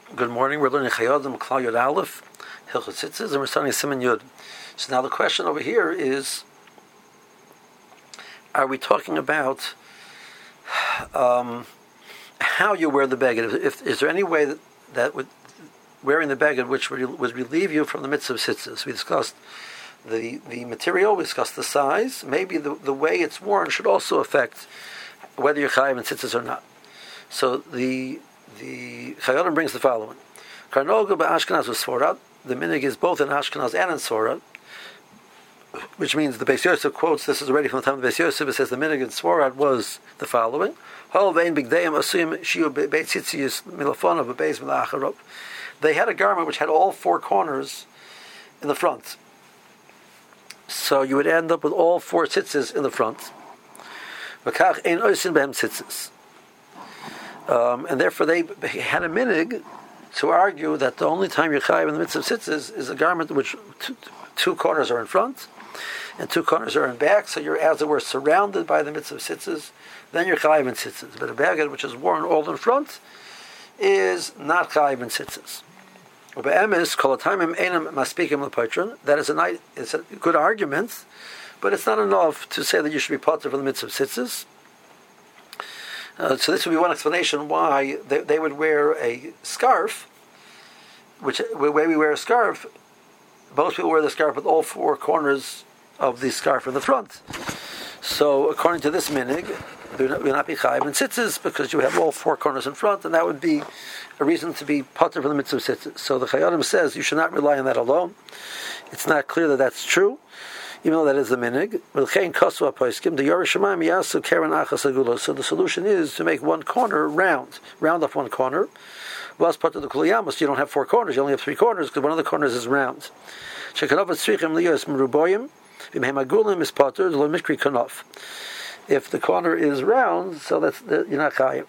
Good morning. We're learning Chayodim Klal Yud Aleph, Hilchot Tzitzis, and we're starting Siman Yud. So now the question over here is: are we talking about how you wear the beged? Is there any way that would wearing the beged which would relieve you from the mitzvah of tzitzis? We discussed the material. We discussed the size. Maybe the way it's worn should also affect whether you're chayav in tzitzis or not. So the Chayodim brings the following: Karnoga ba'Ashkenaz was Sforad. The minig is both in Ashkenaz and in Sforad, which means the Beis Yosef quotes this is already from the time of the Beis Yosef. It says the minig in Sforad was the following: They had a garment which had all four corners in the front, so you would end up with all four tzitzis in the front. And therefore they had a minig to argue that the only time you're chayav in the mitzvah of tzitzis is a garment which two corners are in front and two corners are in back, so you're, as it were, surrounded by the mitzvah of tzitzis, then you're chayav in tzitzis. But a beged which is worn all in front is not chayav in tzitzis. That is a good argument, but it's not enough to say that you should be potter for the mitzvah of tzitzis. So this would be one explanation why they would wear a scarf, which the way we wear a scarf, most people wear the scarf with all four corners of the scarf in the front. So according to this minig, you would not be chayav in tzitzis because you have all four corners in front, and that would be a reason to be potter for the mitzvah of tzitzis. So the Chayodim says you should not rely on that alone. It's not clear that that's true, even though that is the minig. So the solution is to make one corner round off one corner. Well, as part of the kuliyamos, you don't have four corners, you only have three corners because one of the corners is round. If the corner is round, so you're not chayiv.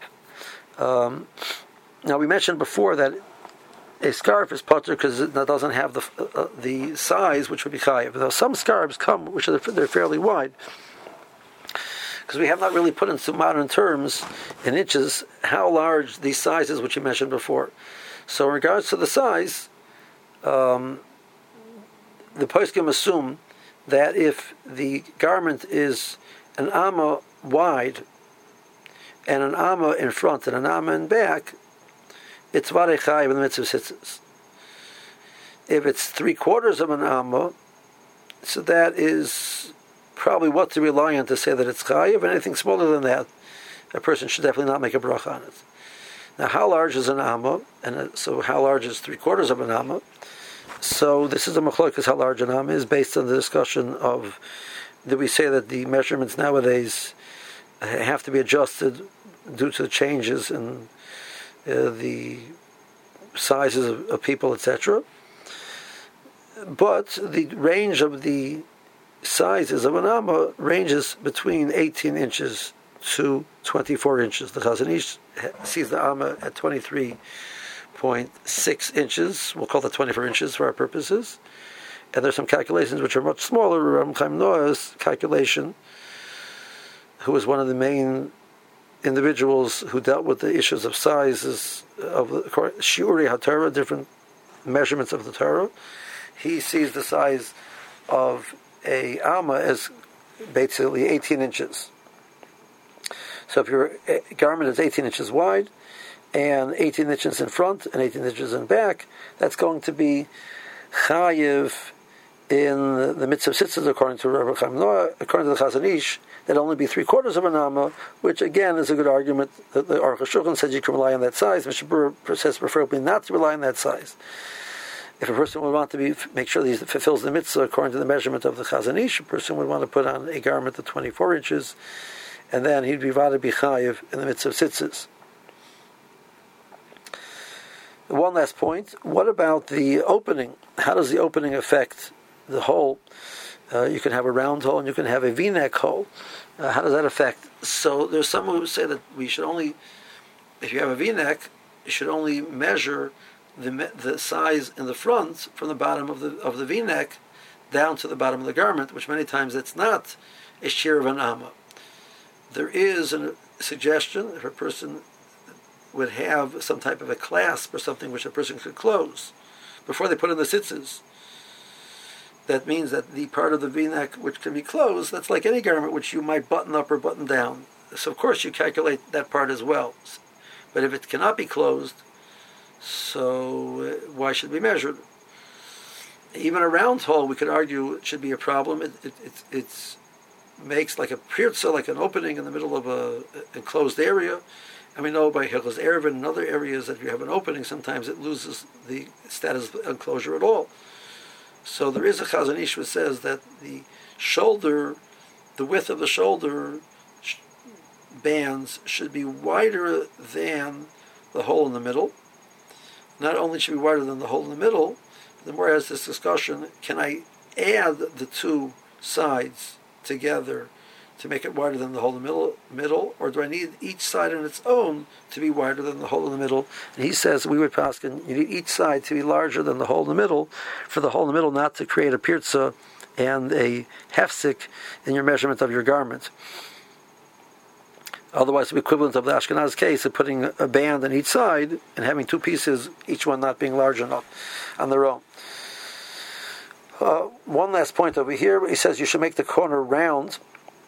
Now we mentioned before that a scarf is potter because it doesn't have the size which would be chayiv. Though some scarves come which they're fairly wide, because we have not really put into modern terms in inches how large these sizes which you mentioned before. So in regards to the size, the poskim assume that if the garment is an amma wide and an amma in front and an amma in back, it's varei chayiv in the mitzvah of tzitzis. If it's 3/4 of an amma, so that is probably what to rely on to say that it's chayiv. And anything smaller than that, a person should definitely not make a bracha on it. Now, how large is an amma? And so, how large is 3/4 of an amma? So, this is a machlokas how large an amma is based on the discussion of that we say that the measurements nowadays have to be adjusted due to the changes in the sizes of people, etc. But the range of the sizes of an amma ranges between 18 inches to 24 inches. The Chazon Ish sees the amma at 23.6 inches. We'll call that 24 inches for our purposes. And there's some calculations which are much smaller. Ram Chaim Noah's calculation, who was one of the main individuals who dealt with the issues of sizes of the shiuri haTorah, different measurements of the Torah. He sees the size of a amma as basically 18 inches. So if your garment is 18 inches wide and 18 inches in front and 18 inches in back, that's going to be chayiv in the mitzvah of tzitzis according to Rabbi Chaim Noah. According to the Chazon Ish, that'll only be 3/4 of an amma, which again is a good argument. The Aruch HaShulchan says you can rely on that size. Mishnah Berurah says preferably not to rely on that size. If a person would want to make sure that he fulfills the mitzvah according to the measurement of the Chazon Ish, a person would want to put on a garment of 24 inches, and then he'd be vada b'chayiv in the mitzvah of tzitzis. One last point: what about the opening? How does the opening affect the hole? You can have a round hole and you can have a V-neck hole. How does that affect? So there's some who say that we should only, if you have a V-neck, you should only measure the size in the front from the bottom of the V-neck down to the bottom of the garment, which many times it's not a shear of an amma. There is a suggestion if a person would have some type of a clasp or something which a person could close before they put in the tzitzis. That means that the part of the v-neck which can be closed, that's like any garment which you might button up or button down. So of course you calculate that part as well. But if it cannot be closed, so why should it be measured? Even a round hole, we could argue, it should be a problem. It makes like a pirza, like an opening in the middle of a enclosed area. And we know by Hilchos Eruvin and other areas that if you have an opening, sometimes it loses the status of enclosure at all. So there is a Chazon Ish which says that the shoulder, the width of the shoulder bands should be wider than the hole in the middle. Not only should it be wider than the hole in the middle, the more has this discussion, can I add the two sides together to make it wider than the hole in the middle, or do I need each side on its own to be wider than the hole in the middle? And he says, we would paskin, you need each side to be larger than the hole in the middle, for the hole in the middle not to create a pirza and a hefsek in your measurement of your garment. Otherwise, the equivalent of the Ashkenaz case of putting a band on each side and having two pieces, each one not being large enough on their own. One last point over here, he says you should make the corner round.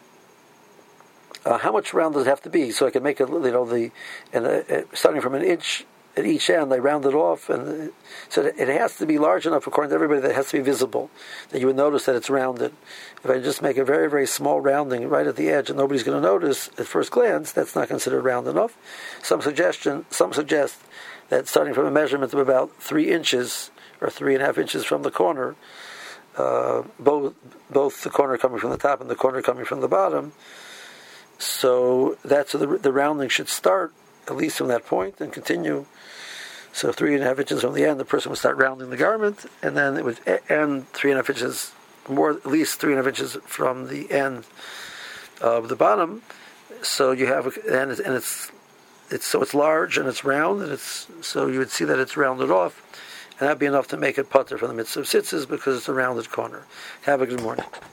How much round does it have to be? So I can make it, starting from an inch at each end, I round it off, and so it has to be large enough, according to everybody, that it has to be visible, that you would notice that it's rounded. If I just make a very, very small rounding right at the edge, and nobody's going to notice at first glance, that's not considered round enough. Some suggest that starting from a measurement of about 3 inches or 3.5 inches from the corner, both the corner coming from the top and the corner coming from the bottom. So that's the rounding should start at least from that point and continue. So 3.5 inches from the end, the person would start rounding the garment, and then it would end 3.5 inches more, at least 3.5 inches from the end of the bottom. So you have, it's large and it's round, and so you would see that it's rounded off, and that'd be enough to make it putter from the midst of tzitzis because it's a rounded corner. Have a good morning.